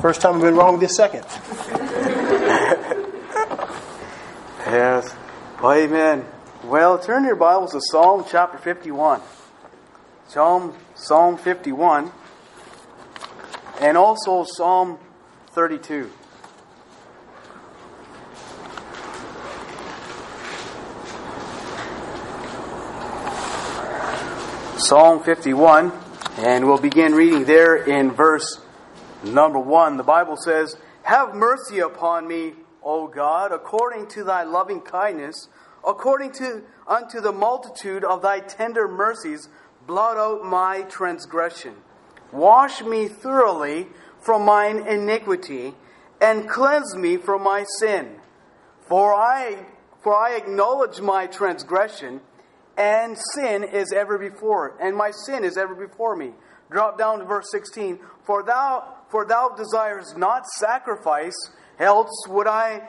First time I've been wrong with this second. Yes. Well, amen. Well, turn your Bibles to Psalm chapter 51. Psalm 51. And also Psalm 32. Psalm 51. And we'll begin reading there in verse number 1. The Bible says, "Have mercy upon me, O God, according to thy loving kindness, according unto the multitude of thy tender mercies, blot out my transgression. Wash me thoroughly from mine iniquity, and cleanse me from my sin. For I acknowledge my transgression, and sin is ever before, and my sin is ever before me." Drop down to verse 16. For thou desires not sacrifice, else would I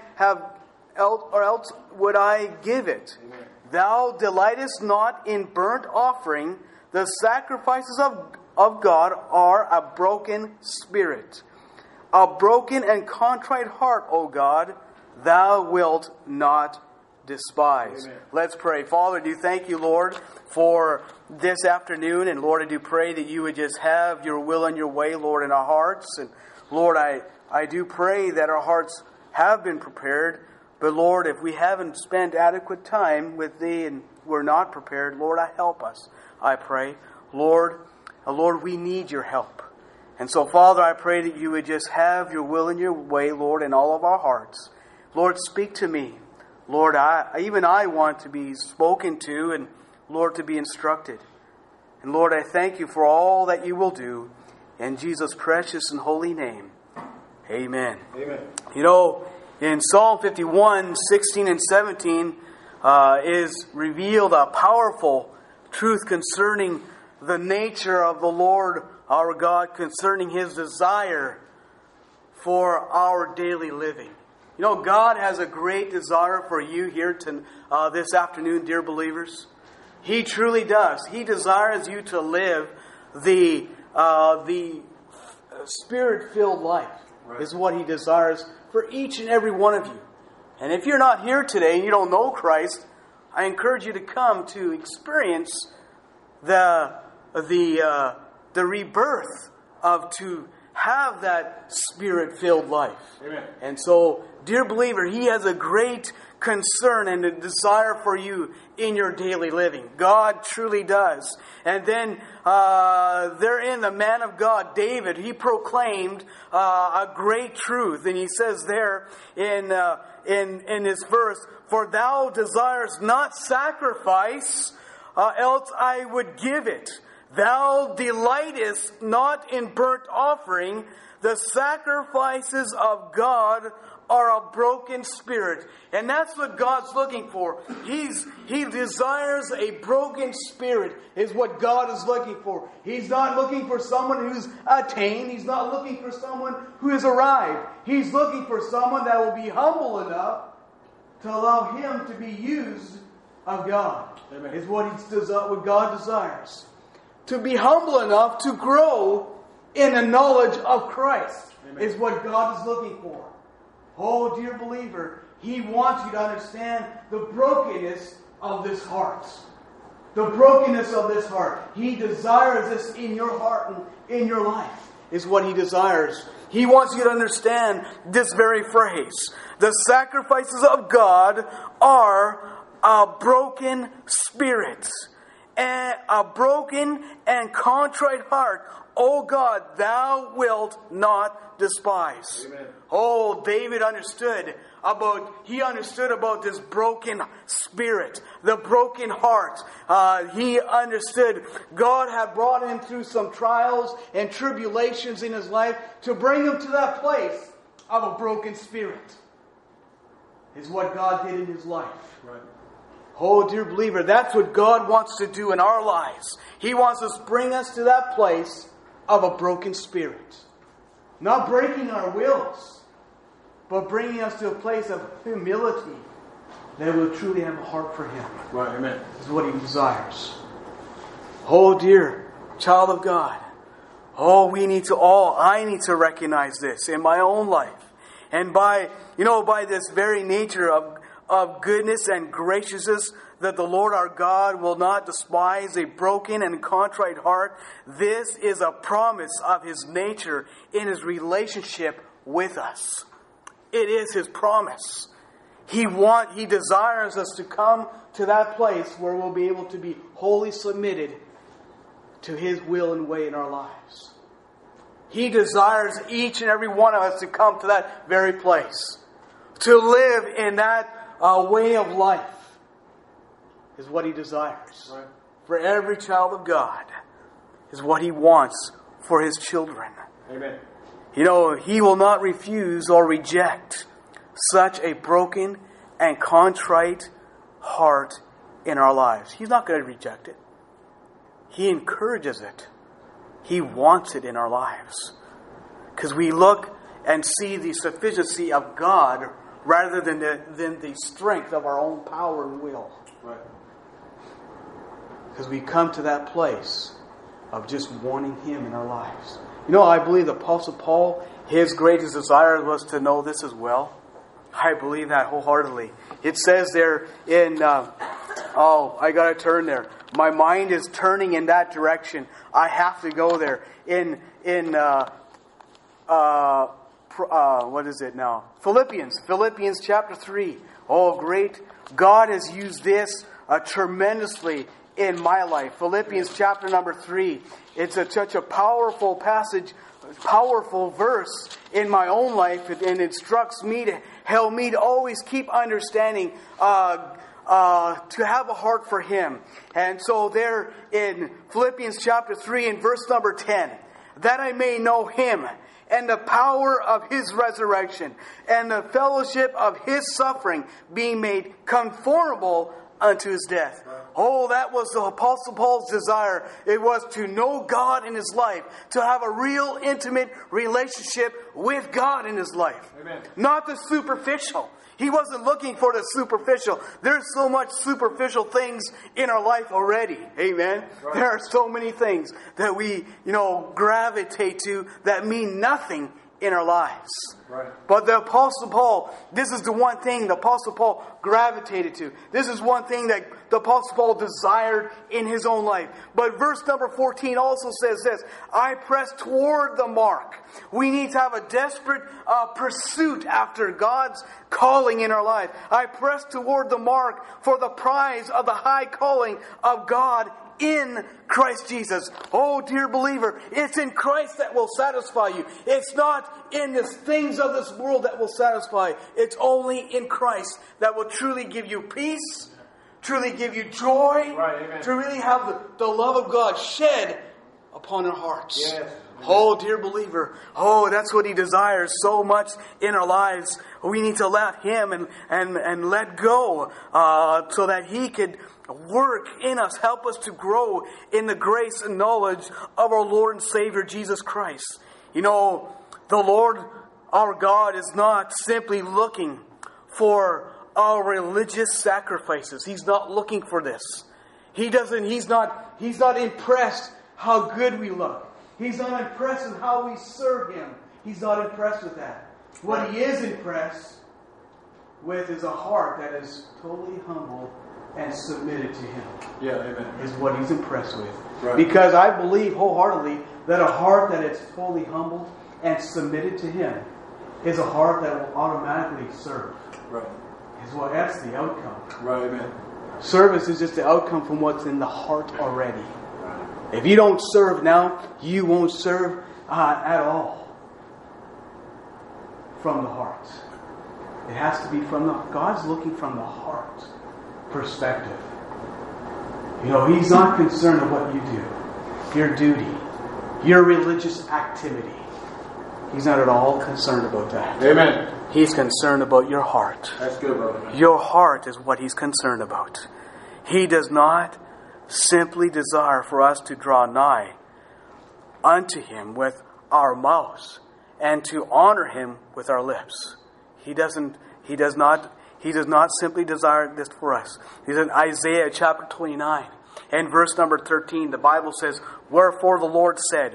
give it. Amen. Thou delightest not in burnt offering. The sacrifices of God are a broken spirit. A broken and contrite heart, O God, thou wilt not despise. Amen. Let's pray. Father, I do thank you, Lord, for this afternoon. And Lord, I do pray that you would just have your will and your way, Lord, in our hearts. And Lord, I do pray that our hearts have been prepared. But Lord, if we haven't spent adequate time with Thee and we're not prepared, Lord, help us, I pray. Lord, we need your help. And so, Father, I pray that you would just have your will and your way, Lord, in all of our hearts. Lord, speak to me. Lord, I want to be spoken to and, Lord, to be instructed. And Lord, I thank you for all that you will do. In Jesus' precious and holy name, amen. Amen. You know, in Psalm 51, 16 and 17 is revealed a powerful truth concerning the nature of the Lord our God, concerning His desire for our daily living. You know, God has a great desire for you here this afternoon, dear believers. He truly does. He desires you to live the Spirit-filled life. Right. Is what He desires for each and every one of you. And if you're not here today and you don't know Christ, I encourage you to come to experience the rebirth to have that Spirit-filled life. Amen. And so, dear believer, He has a great concern and a desire for you in your daily living. God truly does. And then therein the man of God, David, he proclaimed a great truth. And he says there in this verse, "For thou desirest not sacrifice, else I would give it. Thou delightest not in burnt offering. The sacrifices of God are a broken spirit." And that's what God's looking for. He desires a broken spirit is what God is looking for. He's not looking for someone who's attained. He's not looking for someone who has arrived. He's looking for someone that will be humble enough to allow Him to be used of God. Amen. Is what God desires. To be humble enough to grow in the knowledge of Christ. Amen. Is what God is looking for. Oh, dear believer, He wants you to understand the brokenness of this heart. The brokenness of this heart. He desires this in your heart and in your life. Is what He desires. He wants you to understand this very phrase. The sacrifices of God are a broken spirit. And a broken and contrite heart, O God, thou wilt not despise. Amen. Oh, David understood about this broken spirit, the broken heart. He understood God had brought him through some trials and tribulations in his life to bring him to that place of a broken spirit. Is what God did in his life. Right. Oh, dear believer, that's what God wants to do in our lives. He wants to bring us to that place of a broken spirit. Not breaking our wills, but bringing us to a place of humility that will truly have a heart for Him. Right, amen. This is what He desires. Oh, dear child of God. Oh, I need to recognize this in my own life. And by this very nature of goodness and graciousness, that the Lord our God will not despise a broken and contrite heart. This is a promise of His nature in His relationship with us. It is His promise. He desires us to come to that place where we'll be able to be wholly submitted to His will and way in our lives. He desires each and every one of us to come to that very place. To live in that way of life is what He desires. Right. For every child of God is what He wants for His children. Amen. He will not refuse or reject such a broken and contrite heart in our lives. He's not going to reject it. He encourages it. He wants it in our lives. Because we look and see the sufficiency of God rather than the strength of our own power and will. Right. Because we come to that place of just wanting Him in our lives. I believe the Apostle Paul, his greatest desire was to know this as well. I believe that wholeheartedly. It says there in, I got to turn there. My mind is turning in that direction. I have to go there. What is it now? Philippians chapter 3. Oh, great. God has used this tremendously in my life. Philippians chapter number 3. It's such a powerful passage, powerful verse in my own life. It instructs me to help me to always keep understanding, to have a heart for Him. And so there in Philippians chapter 3 and verse number 10, that I may know Him and the power of His resurrection and the fellowship of His suffering, being made conformable unto His death. Oh, that was the Apostle Paul's desire. It was to know God in his life, to have a real intimate relationship with God in his life. Amen. Not the superficial. He wasn't looking for the superficial. There's so much superficial things in our life already. Amen. Right. There are so many things that we, gravitate to that mean nothing in our lives. Right. But the Apostle Paul, this is the one thing the Apostle Paul gravitated to. This is one thing that the Apostle Paul desired in his own life. But verse number 14 also says this, I press toward the mark. We need to have a desperate pursuit after God's calling in our life. I press toward the mark for the prize of the high calling of God in Christ Jesus. Oh, dear believer, it's in Christ that will satisfy you. It's not in the things of this world that will satisfy. It's only in Christ that will truly give you peace, truly give you joy, right, to really have the love of God shed upon our hearts. Yes. Oh, dear believer. Oh, that's what He desires so much in our lives. We need to let Him and let go so that He could work in us, help us to grow in the grace and knowledge of our Lord and Savior Jesus Christ. The Lord our God is not simply looking for our religious sacrifices. He's not looking for this. He's not impressed how good we look. He's not impressed with how we serve Him. He's not impressed with that. What He is impressed with is a heart that is totally humble and submitted to Him. Yeah, amen. Is what He's impressed with. Right. Because I believe wholeheartedly that a heart that is totally humbled and submitted to Him is a heart that will automatically serve. Right. That's the outcome. Right, amen. Service is just the outcome from what's in the heart already. Right. If you don't serve now, you won't serve at all from the heart. It has to be from God's looking from the heart perspective. He's not concerned with what you do, your duty, your religious activity. He's not at all concerned about that. Amen. He's concerned about your heart. That's good, brother. Your heart is what He's concerned about. He does not simply desire for us to draw nigh unto Him with our mouths and to honor Him with our lips. He does not simply desire this for us. He's in Isaiah chapter 29 and verse number 13. The Bible says, Wherefore the Lord said,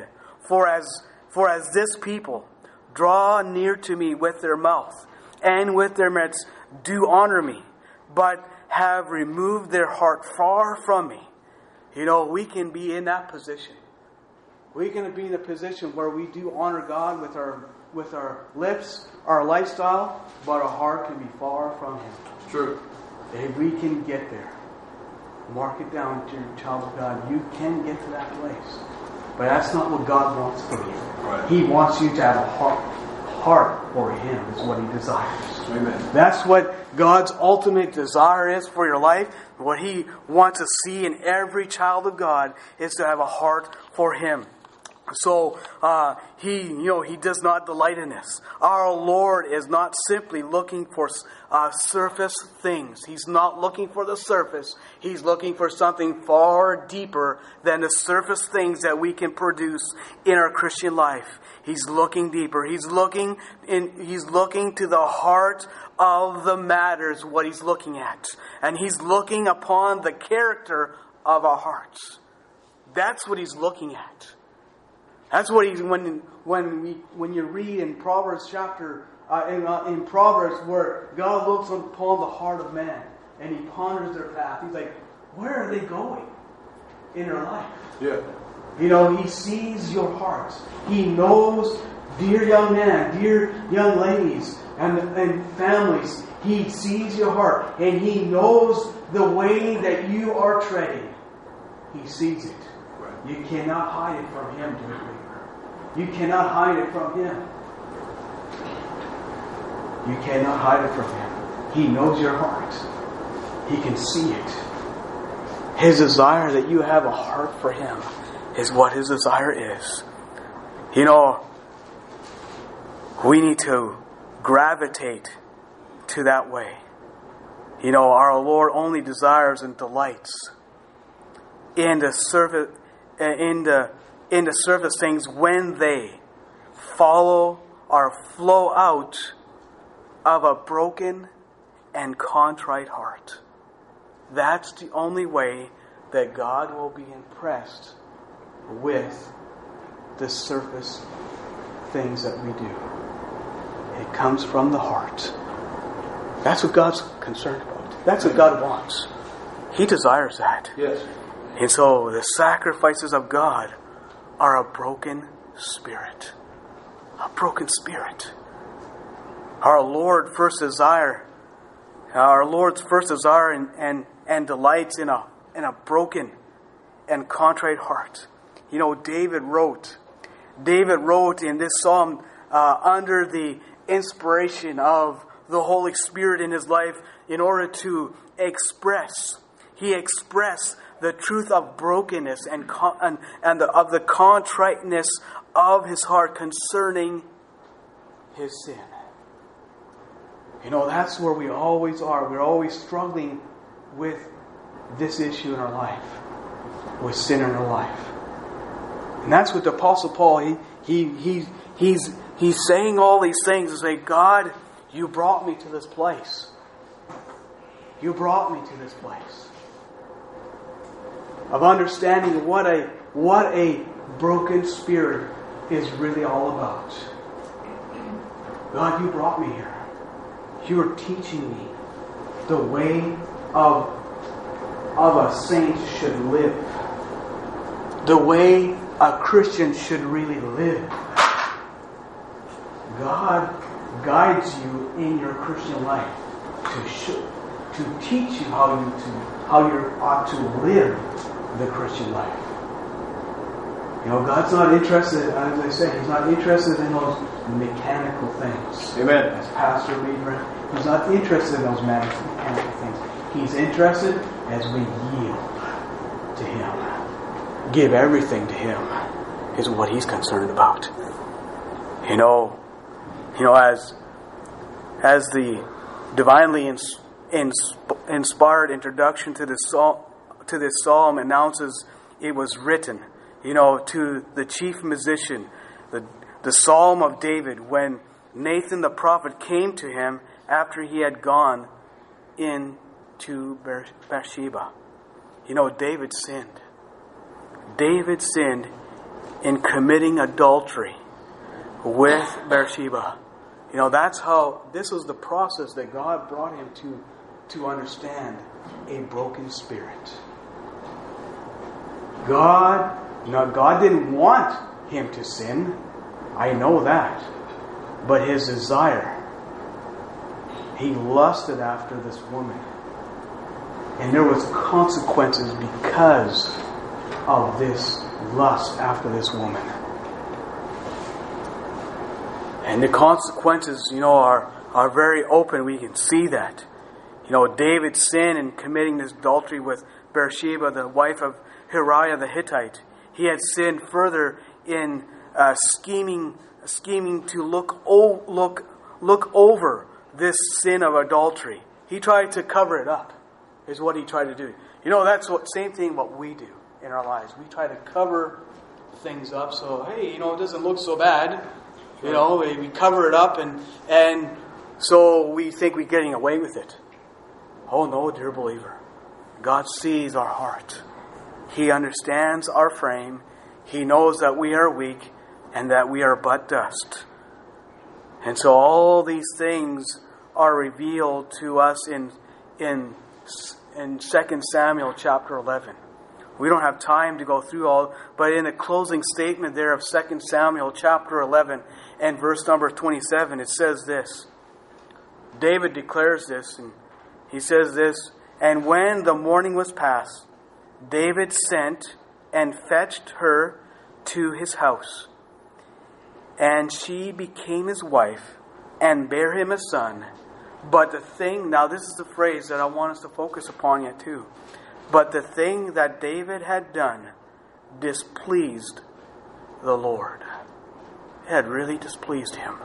For as this people draw near to me with their mouth, and with their lips do honor me, but have removed their heart far from me. We can be in that position. We can be in a position where we do honor God with our lips, our lifestyle, but our heart can be far from Him. True. If we can get there, mark it down to your child of God. You can get to that place. But that's not what God wants for you. Right. He wants you to have a heart for Him, is what He desires. Amen. That's what God's ultimate desire is for your life. What He wants to see in every child of God is to have a heart for Him. So He does not delight in this. Our Lord is not simply looking for surface things. He's not looking for the surface. He's looking for something far deeper than the surface things that we can produce in our Christian life. He's looking deeper. He's looking to the heart of the matters, what He's looking at. And He's looking upon the character of our hearts. That's what He's looking at. That's what He's when you read in Proverbs chapter in Proverbs where God looks upon the heart of man and He ponders their path. He's like, where are they going in their life? Yeah. He sees your heart. He knows, dear young man, dear young ladies, and families. He sees your heart, and He knows the way that you are treading. He sees it. Right. You cannot hide it from Him, dear believer. You cannot hide it from Him. You cannot hide it from Him. He knows your heart. He can see it. His desire that you have a heart for Him is what His desire is. We need to gravitate to that way. Our Lord only desires and delights in the surface things when they follow or flow out of a broken and contrite heart. That's the only way that God will be impressed with the surface things that we do. It comes from the heart. That's what God's concerned about. That's what God wants. He desires that. Yes. And so the sacrifices of God are a broken spirit. A broken spirit. Our Lord's first desire and delights in a broken and contrite heart. David wrote in this psalm under the inspiration of the Holy Spirit in his life in order to express the truth of brokenness and of the contriteness of his heart concerning his sin. That's where we always are. We're always struggling with this issue in our life, with sin in our life. And that's what the Apostle Paul, he's saying all these things and saying, God, you brought me to this place. You brought me to this place of understanding what a broken spirit is really all about. God, you brought me here. You are teaching me the way of a saint should live. The way a Christian should really live. God guides you in your Christian life to teach you how you ought to live the Christian life. God's not interested, as I said, He's not interested in those mechanical things. Amen. As Pastor Lieber, He's not interested in those mechanical things. He's interested as we yield to Him. Give everything to Him is what He's concerned about. As the divinely inspired introduction to this psalm announces, it was written, to the chief musician, the Psalm of David, when Nathan the prophet came to him after he had gone into Bathsheba. David sinned. David sinned in committing adultery with Bathsheba. This was the process that God brought him to understand a broken spirit. God didn't want him to sin. I know that. But his desire, he lusted after this woman. And there was consequences because of this lust after this woman. And the consequences, are very open. We can see that. David's sin in committing this adultery with Bathsheba, the wife of Uriah the Hittite. He had sinned further in scheming to look over this sin of adultery. He tried to cover it up, is what he tried to do. That's same thing what we do in our lives. We try to cover things up so, hey, it doesn't look so bad. We cover it up and so we think we're getting away with it. Oh no, dear believer. God sees our heart. He understands our frame. He knows that we are weak and that we are but dust. And so all these things are revealed to us in 2 Samuel chapter 11. We don't have time to go through all, but in the closing statement there of 2 Samuel chapter 11 and verse number 27, it says this. David declares this, and he says this, "And when the morning was past, David sent and fetched her to his house. And she became his wife and bare him a son. But the thing," now this is the phrase that I want us to focus upon yet too. "But the thing that David had done displeased the Lord." It had really displeased him.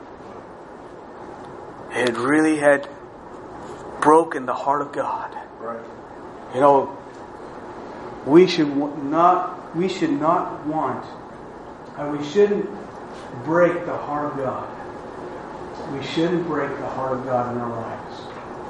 It really had broken the heart of God. Right. We should not want, and we shouldn't break the heart of God. We shouldn't break the heart of God in our lives.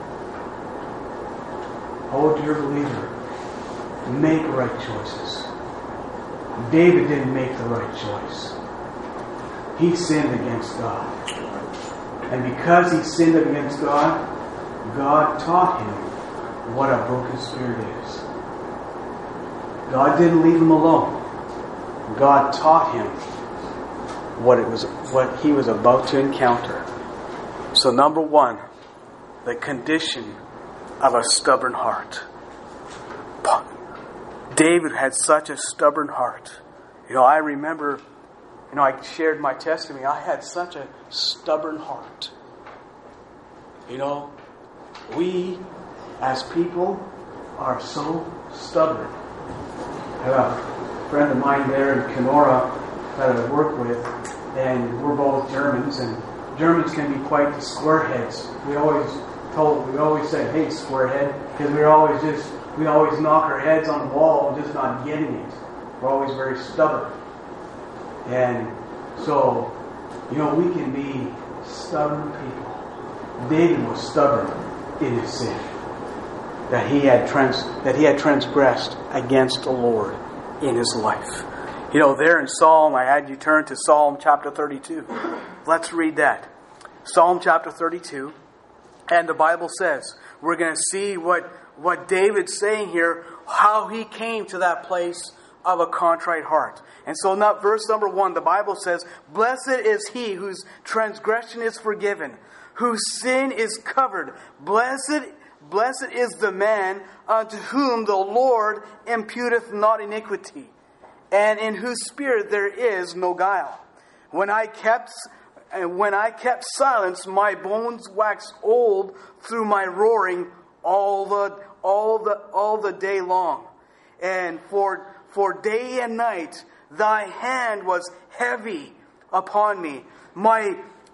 Oh, dear believer, make right choices. David didn't make the right choice. He sinned against God. And because he sinned against God, God taught him what a broken spirit is. God didn't leave him alone. God taught him what he was about to encounter. So number one, the condition of a stubborn heart. David had such a stubborn heart. I remember, I shared my testimony. I had such a stubborn heart. We as people are so stubborn. I have a friend of mine there in Kenora that I work with, and we're both Germans, and Germans can be quite the squareheads. We always said, "Hey, squarehead," because we always knock our heads on the wall and just not getting it. We're always very stubborn. And so, we can be stubborn people. David was stubborn in his sin, that he had transgressed against the Lord in his life. There in Psalm, I had you turn to Psalm chapter 32. Let's read that. Psalm chapter 32. And the Bible says, we're going to see what David's saying here, how he came to that place of a contrite heart. And so verse number 1, the Bible says, "Blessed is he whose transgression is forgiven, whose sin is covered. Blessed is the man unto whom the Lord imputeth not iniquity, and in whose spirit there is no guile. When I kept silence, my bones waxed old through my roaring all the day long. And for day and night thy hand was heavy upon me. My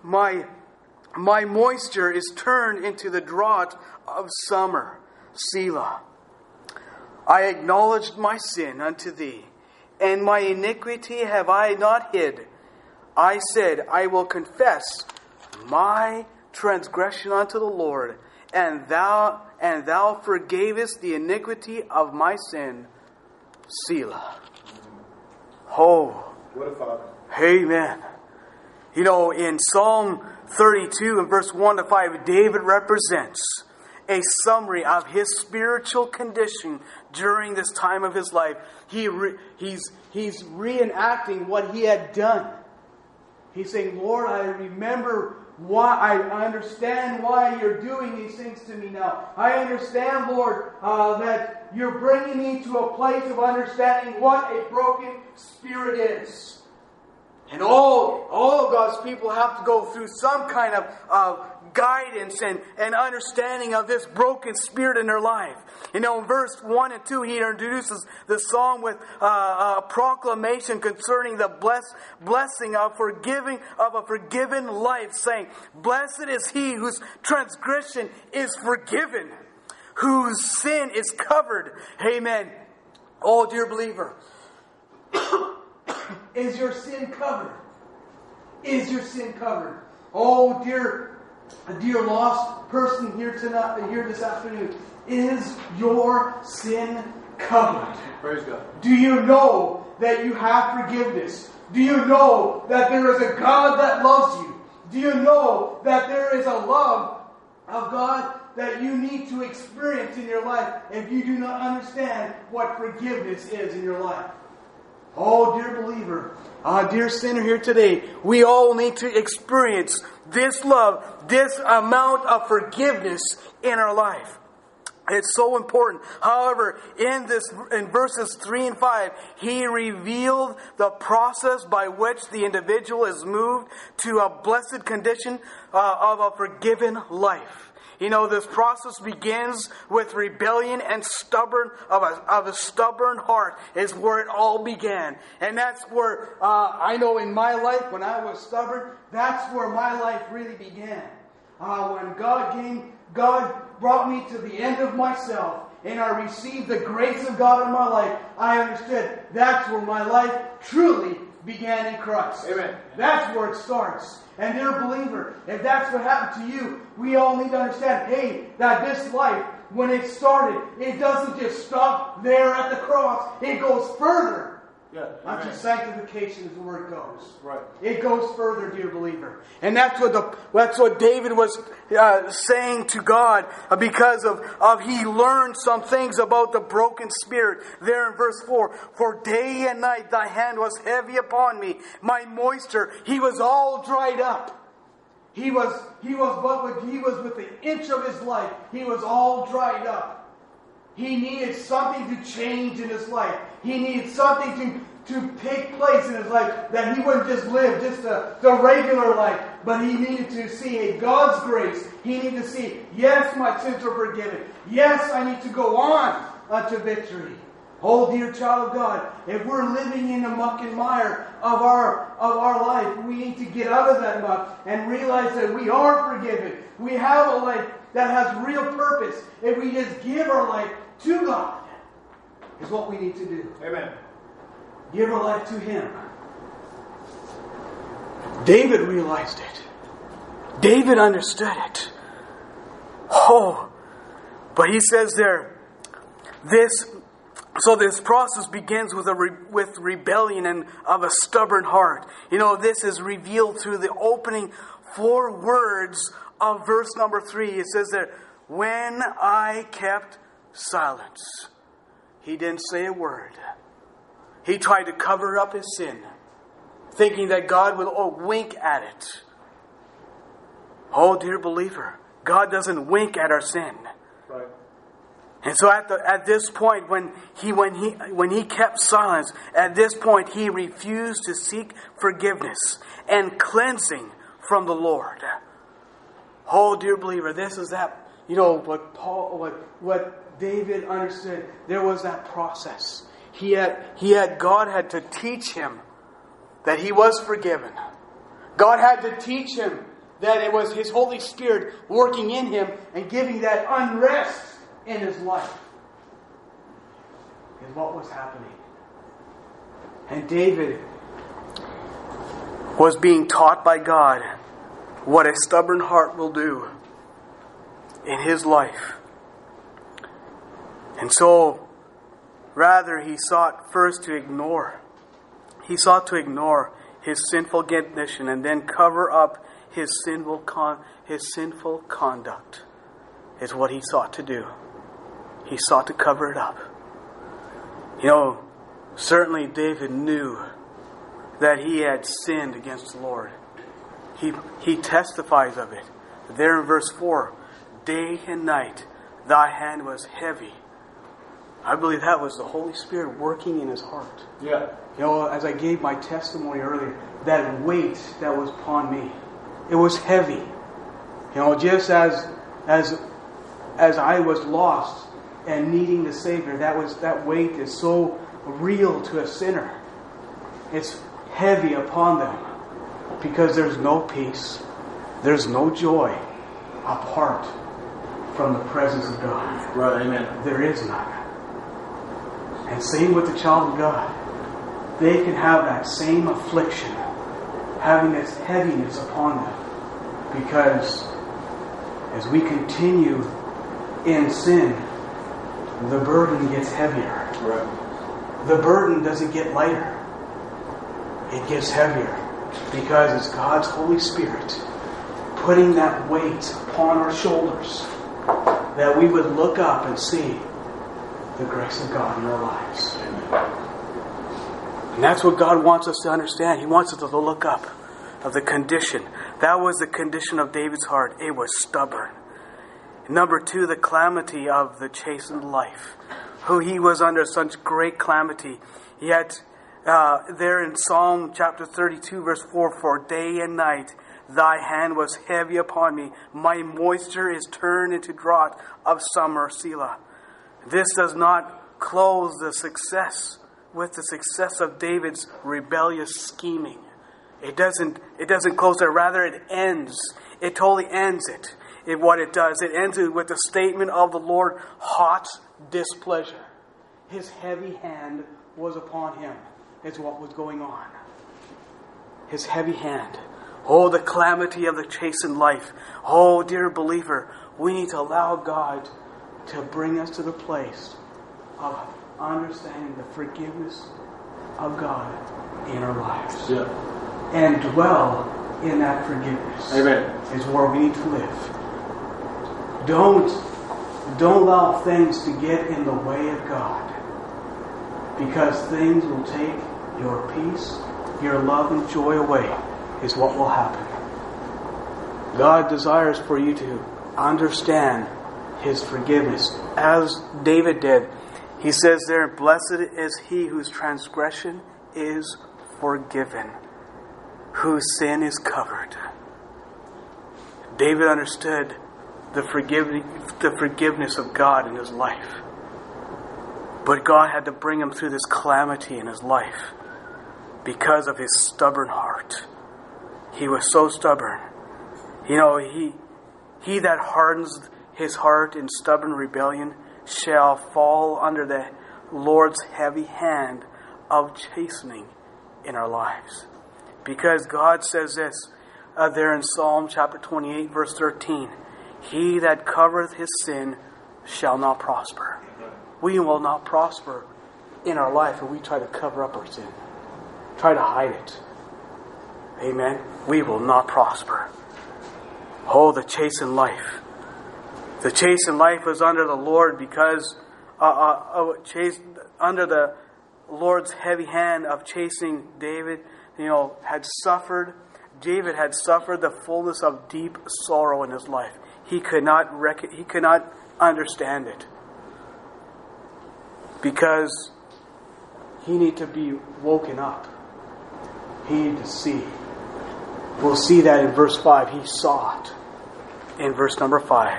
moisture is turned into the drought of summer. Selah. I acknowledged my sin unto thee, and my iniquity have I not hid. I said, I will confess my transgression unto the Lord, and thou forgavest the iniquity of my sin. Selah. Oh, What a father. Amen. You know, in Psalm 32 and verse 1 to 5, David represents a summary of his spiritual condition during this time of his life. He's reenacting what he had done. He's saying, Lord, I remember why, I understand why you're doing these things to me now. I understand, Lord, that you're bringing me to a place of understanding what a broken spirit is. And all of God's people have to go through some kind of guidance and understanding of this broken spirit in their life. You know, in verse 1 and 2, he introduces the psalm with a proclamation concerning the blessing of a forgiven life, saying, "Blessed is he whose transgression is forgiven, whose sin is covered." Amen. Oh, dear believer, is your sin covered? Is your sin covered? Oh, dear lost person here tonight, here this afternoon, is your sin covered? Praise God. Do you know that you have forgiveness? Do you know that there is a God that loves you? Do you know that there is a love of God that you need to experience in your life if you do not understand what forgiveness is in your life? Oh, dear believer, dear sinner here today, we all need to experience this love, this amount of forgiveness in our life. It's so important. However, in verses 3 and 5, he revealed the process by which the individual is moved to a blessed condition of a forgiven life. You know, this process begins with rebellion and of a stubborn heart is where it all began. And that's where, I know in my life, when I was stubborn, that's where my life really began. When God brought me to the end of myself, and I received the grace of God in my life, I understood that's where my life truly began in Christ. Amen. That's where it starts. And dear believer, if that's what happened to you, we all need to understand, hey, that this life, when it started, it doesn't just stop there at the cross. It goes further. Yeah. Unto sanctification is the word goes. Right. It goes further, dear believer. And that's what David was saying to God because of he learned some things about the broken spirit. There in verse 4, "For day and night thy hand was heavy upon me. My moisture," he was all dried up. He was with the inch of his life. He was all dried up. He needed something to change in his life. He needed something to take place in his life, that he wouldn't just live just the regular life, but he needed to see God's grace. He needed to see, yes, my sins are forgiven. Yes, I need to go on unto victory. Oh, dear child of God, if we're living in the muck and mire of our life, we need to get out of that muck and realize that we are forgiven. We have a life that has real purpose. If we just give our life to God, is what we need to do. Amen. Give our life to Him. David realized it. David understood it. Oh, but he says there, this process begins with rebellion and of a stubborn heart. You know, this is revealed through the opening 4 words of verse number 3. It says there, "When I kept silence." He didn't say a word. He tried to cover up his sin, thinking that God would wink at it. Oh, dear believer, God doesn't wink at our sin. Right. And so at this point, when he kept silence, at this point he refused to seek forgiveness and cleansing from the Lord. Oh, dear believer, this is that, you know, what David understood. There was that process. God had to teach him that he was forgiven. God had to teach him that it was His Holy Spirit working in him and giving that unrest in his life. Is what was happening. And David was being taught by God what a stubborn heart will do in his life. And so, rather, he sought first to ignore He sought to ignore his sinful condition and then cover up his sinful conduct. Is what he sought to do. He sought to cover it up. Certainly David knew that he had sinned against the Lord. He testifies of it. There in verse 4, day and night thy hand was heavy. I believe that was the Holy Spirit working in his heart. Yeah. As I gave my testimony earlier, that weight that was upon me, it was heavy. Just as I was lost and needing the Savior, that weight is so real to a sinner. It's heavy upon them because there's no peace, there's no joy apart from the presence of God. Right, amen. There is none. And same with the child of God. They can have that same affliction, having this heaviness upon them, because as we continue in sin, the burden gets heavier. Right. The burden doesn't get lighter. It gets heavier because it's God's Holy Spirit putting that weight upon our shoulders that we would look up and see the grace of God in our lives. And that's what God wants us to understand. He wants us to look up of the condition. That was the condition of David's heart. It was stubborn. Number 2, the calamity of the chastened life. Who he was under such great calamity. He had there in Psalm chapter 32 verse 4, for day and night thy hand was heavy upon me. My moisture is turned into drought of summer, Selah. This does not close the success of David's rebellious scheming. It doesn't close there. Rather, it ends. It totally ends it. What it does, it ends it with the statement of the Lord, hot displeasure. His heavy hand was upon him, is what was going on. His heavy hand. Oh, the calamity of the chastened life. Oh, dear believer, we need to allow God to bring us to the place of understanding the forgiveness of God in our lives. Yeah. And dwell in that forgiveness. Amen. Is where we need to live. Don't allow things to get in the way of God, because things will take your peace, your love and joy away, is what will happen. God desires for you to understand His forgiveness, as David did. He says there, blessed is he whose transgression is forgiven, whose sin is covered. David understood the forgiveness of God in his life. But God had to bring him through this calamity in his life because of his stubborn heart. He was so stubborn. He that hardens his heart in stubborn rebellion shall fall under the Lord's heavy hand of chastening in our lives. Because God says this there in Psalm chapter 28 verse 13, he that covereth his sin shall not prosper. We will not prosper in our life if we try to cover up our sin. Try to hide it. Amen. We will not prosper. Oh, the chastened life. The chastened life was under the Lord because under the Lord's heavy hand of chastening. David, had suffered. David had suffered the fullness of deep sorrow in his life. He could not understand it because he needed to be woken up. He needed to see. We'll see that in verse 5. He saw it in verse number 5.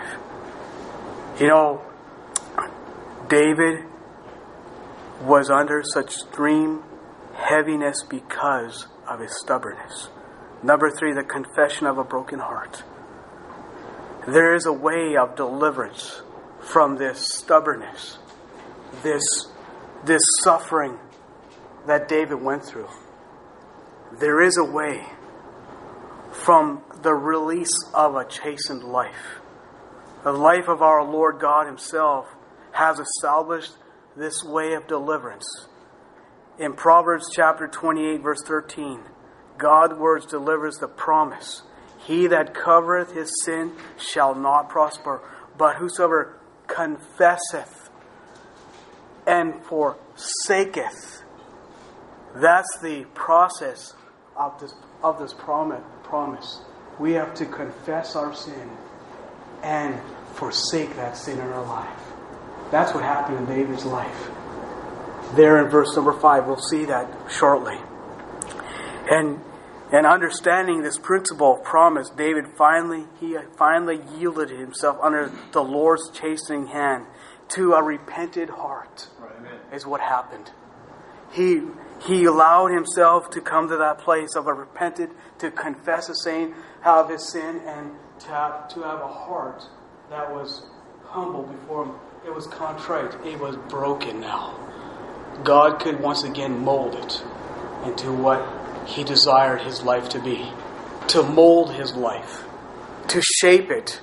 David was under such extreme heaviness because of his stubbornness. Number 3, the confession of a broken heart. There is a way of deliverance from this stubbornness, this suffering that David went through. There is a way from the release of a chastened life. The life of our Lord God Himself has established this way of deliverance. In Proverbs chapter 28, verse 13, God's words delivers the promise. He that covereth his sin shall not prosper, but whosoever confesseth and forsaketh. That's the process of this promise. We have to confess our sin and forsake that sin in our life. That's what happened in David's life. There in verse number 5, we'll see that shortly. And understanding this principle of promise, David finally yielded himself under the Lord's chastening hand to a repentant heart. Amen. Is what happened. He allowed himself to come to that place of a repentant, to confess his sin, have his sin, and to have a heart that was humble before him. It was contrite. It was broken now. God could once again mold it into what He desired his life to be. To mold his life. To shape it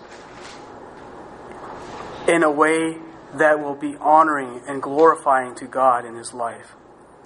in a way that will be honoring and glorifying to God in his life.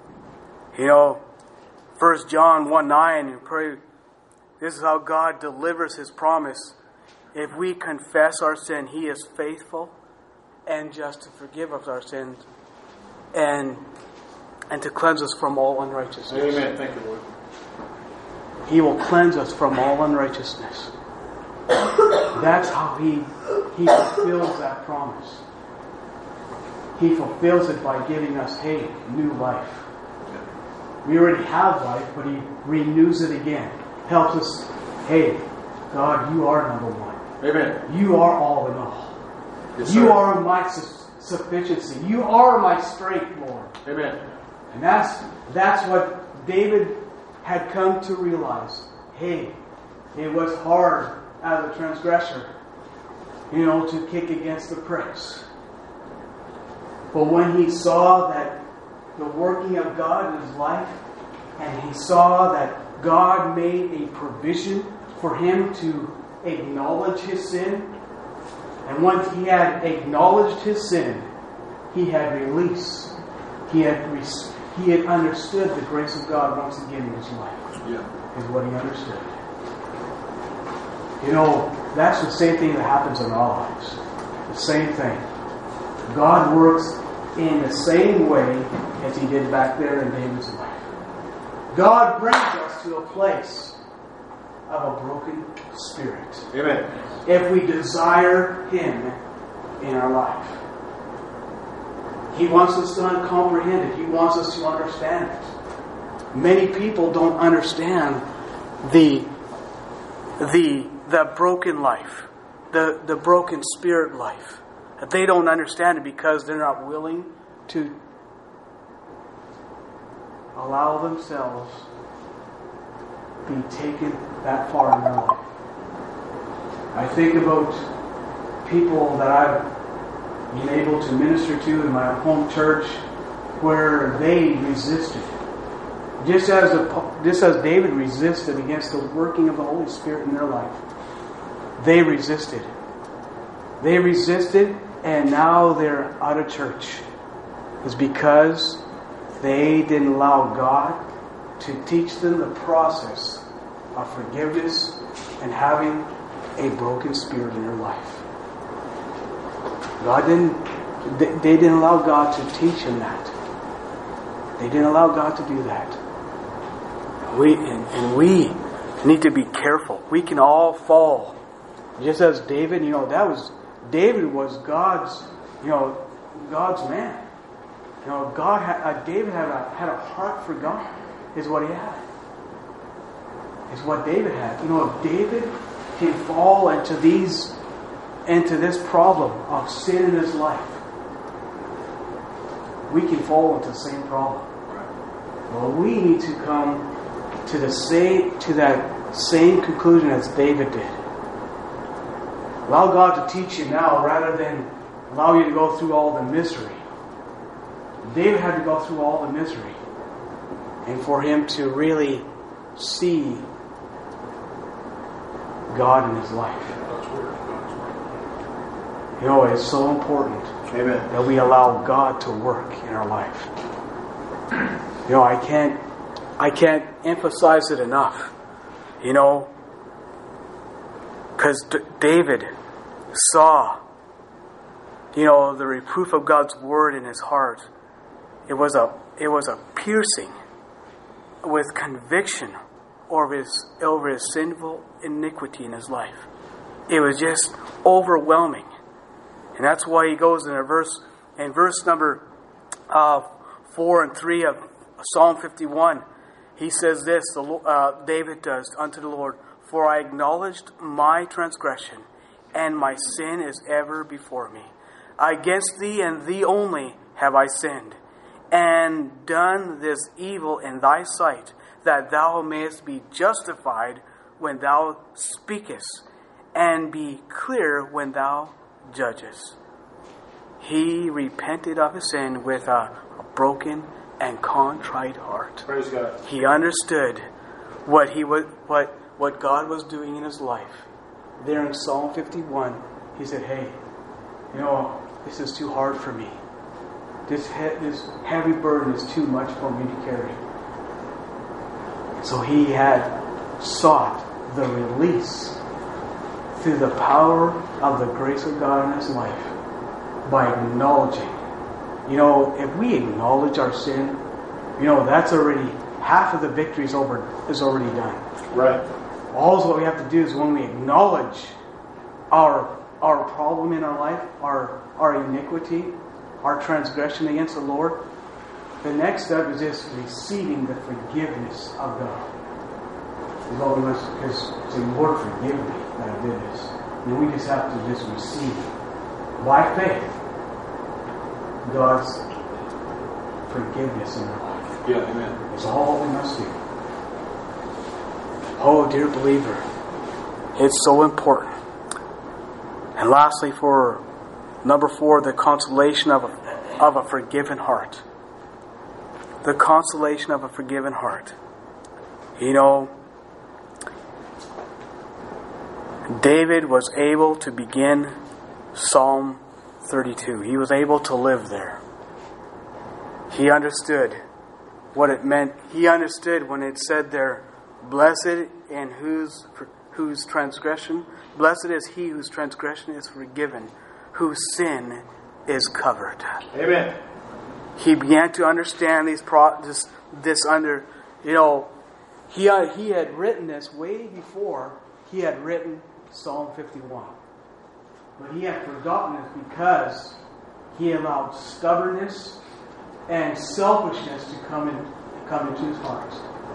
1 John 1:9, and pray, this is how God delivers His promise. If we confess our sin, He is faithful and just to forgive us our sins and to cleanse us from all unrighteousness. Amen. Thank you, Lord. He will cleanse us from all unrighteousness. That's how He fulfills that promise. He fulfills it by giving us, new life. We already have life, but He renews it again. Helps us, God, You are number one. Amen. You are all in all. Yes, You sir. are my sufficiency. You are my strength, Lord. Amen. And that's what David had come to realize. It was hard as a transgressor, to kick against the pricks. But when he saw that the working of God in his life, and he saw that God made a provision for him to acknowledge his sin, and once he had acknowledged his sin, he had release. He had understood the grace of God once again in his life. Is what he understood. That's the same thing that happens in our lives. The same thing. God works in the same way as He did back there in David's life. God brings us to a place of a broken spirit. Amen. If we desire Him in our life. He wants us to comprehend it. He wants us to understand it. Many people don't understand the broken life, the broken spirit life. They don't understand it because they're not willing to allow themselves be taken that far in their life. I think about people that I've been able to minister to in my home church where they resisted. Just as David resisted against the working of the Holy Spirit in their life. They resisted. And now they're out of church. It's because they didn't allow God to teach them the process of forgiveness and having a broken spirit in their life. They didn't allow God to teach them that. They didn't allow God to do that. We need to be careful. We can all fall. Just as David, David was God's man. David had a heart for God. Is what he had. Is what David had. David can fall into this problem of sin in his life. We can fall into the same problem. Well, we need to come to that same conclusion as David did. Allow God to teach you now rather than allow you to go through all the misery. David had to go through all the misery. And for him to really see God in his life. It's so important. Amen. That we allow God to work in our life. You know, I can't emphasize it enough. You know, because David saw, you know, the reproof of God's word in his heart. It was a piercing with conviction over his sinful iniquity in his life. It was just overwhelming. And that's why he goes in verse number 4 and 3 of Psalm 51. He says this, David does, unto the Lord, for I acknowledged my transgression, and my sin is ever before me. Against thee and thee only have I sinned, and done this evil in thy sight, that thou mayest be justified when thou speakest, and be clear when thou judgest. He repented of his sin with a broken and contrite heart. Praise God. He understood what God was doing in his life. There in Psalm 51, he said, hey, you know, this is too hard for me. This heavy burden is too much for me to carry. So he had sought the release through the power of the grace of God in his life by acknowledging. You know, if we acknowledge our sin, you know, that's already, half of the victory is already done. Right. All what we have to do is when we acknowledge our problem in our life, our iniquity, our transgression against the Lord, the next step is just receiving the forgiveness of God. Because saying, Lord, forgive me that I did this. And we just have to just receive by faith God's forgiveness in our life. Yeah, amen. It's all we must do. Oh, dear believer, it's so important. And lastly, for number 4, the consolation of a forgiven heart. The consolation of a forgiven heart. You know, David was able to begin Psalm 32. He was able to live there. He understood what it meant. He understood when it said there, blessed in whose transgression, blessed is he whose transgression is forgiven, whose sin is covered. Amen. He began to understand he had written this way before he had written Psalm 51. But he had forgotten it because he allowed stubbornness and selfishness to come into his heart.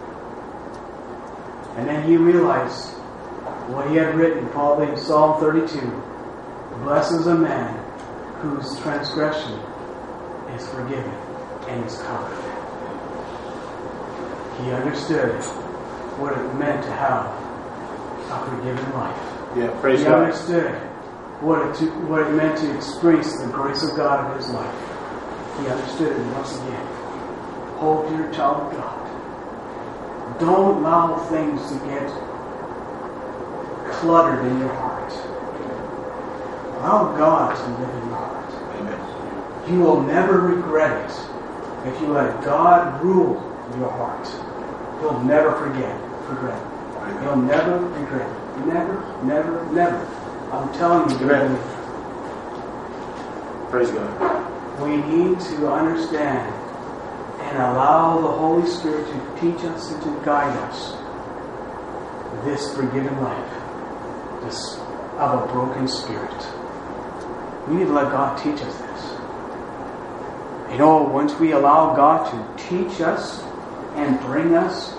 And then he realized what he had written, probably in Psalm 32. Blessed is a man whose transgression is forgiven and is covered. He understood what it meant to have a forgiven life. Yeah, praise he God. Understood what it meant to experience the grace of God in his life. He understood it once again. Oh, dear child of God, don't allow things to get cluttered in your heart. Allow God to live in your heart. Amen. You will never regret it if you let God rule your heart. You'll never regret it. You'll never regret it. Never. I'm telling you, Amen. Praise God. We need to understand and allow the Holy Spirit to teach us and to guide us this forgiven life, this of a broken spirit. We need to let God teach us this. You know, once we allow God to teach us and bring us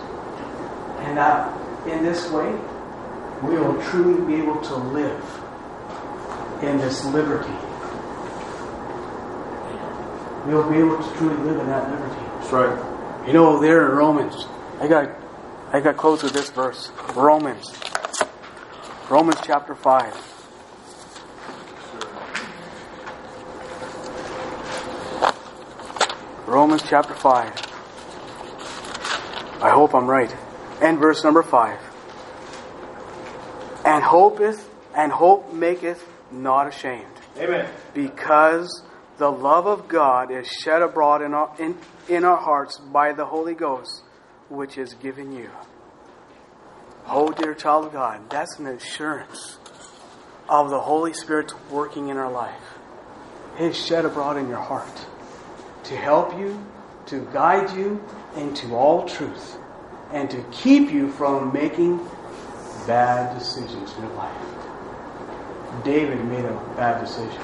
in this way, we will truly be able to live in this liberty. We'll be able to truly live in that liberty. That's right. You know, there in Romans, I got close with this verse. Romans chapter 5. Romans chapter 5. I hope I'm right. And verse number 5. And hope maketh not ashamed. Amen. Because the love of God is shed abroad in our hearts by the Holy Ghost, which is given you. Oh, dear child of God, that's an assurance of the Holy Spirit's working in our life. It is shed abroad in your heart to help you, to guide you into all truth, and to keep you from making bad decisions in your life. David made a bad decision.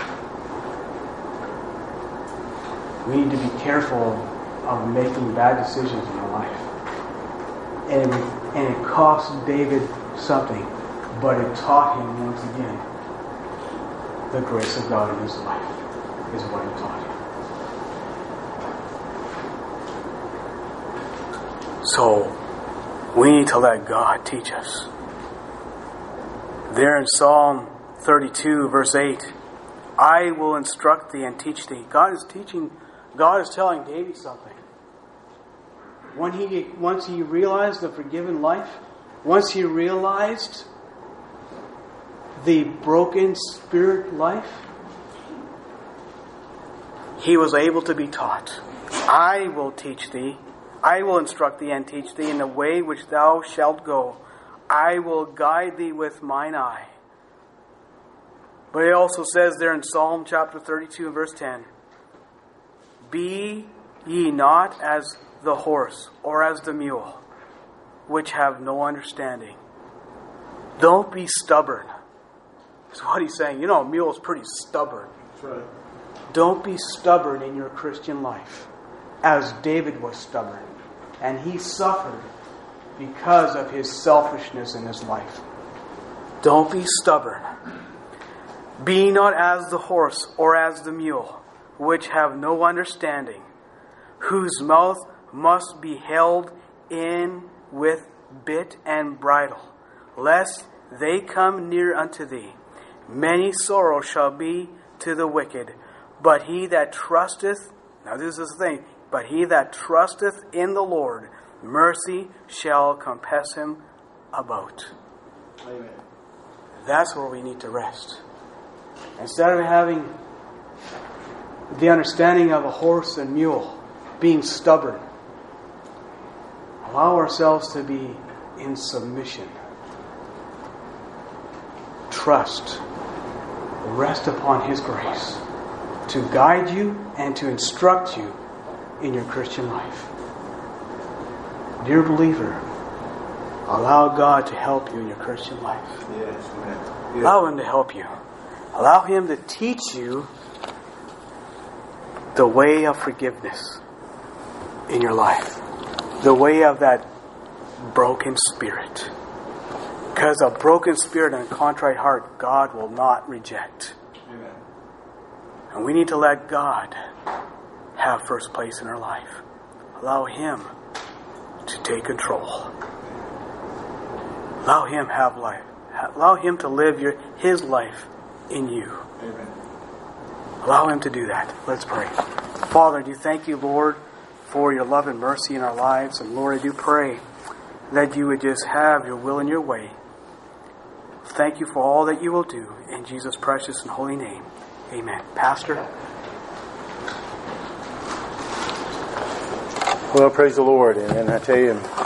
We need to be careful of making bad decisions in our life. And it cost David something, but it taught him once again the grace of God in his life is what it taught him. So, we need to let God teach us. There in Psalm 32, verse 8, I will instruct thee and teach thee. God is telling David something. Once he realized the forgiven life, once he realized the broken spirit life, he was able to be taught. I will teach thee. I will instruct thee and teach thee in the way which thou shalt go. I will guide thee with mine eye. But it also says there in Psalm chapter 32 and verse 10, be ye not as the horse or as the mule, which have no understanding. Don't be stubborn. That's what he's saying. A mule is pretty stubborn. That's right. Don't be stubborn in your Christian life, as David was stubborn. And he suffered because of his selfishness in his life. Don't be stubborn. Be not as the horse or as the mule, which have no understanding, whose mouth must be held in with bit and bridle, lest they come near unto thee. Many sorrows shall be to the wicked, but he that trusteth, now this is the thing, but he that trusteth in the Lord, mercy shall compass him about. Amen. That's where we need to rest. Instead of having the understanding of a horse and mule, being stubborn, allow ourselves to be in submission. Trust. Rest upon His grace to guide you and to instruct you in your Christian life. Dear believer, allow God to help you in your Christian life. Yes, amen. Yes. Allow Him to help you. Allow Him to teach you the way of forgiveness in your life. The way of that broken spirit. Because a broken spirit and a contrite heart, God will not reject. Amen. And we need to let God have first place in our life. Allow Him to take control. Allow Him have life. Allow Him to live His life in you. Amen. Allow Him to do that. Let's pray. Father, I do thank you, Lord, for your love and mercy in our lives. And Lord, I do pray that you would just have your will and your way. Thank you for all that you will do. In Jesus' precious and holy name. Amen. Pastor? Well, praise the Lord. And I tell you,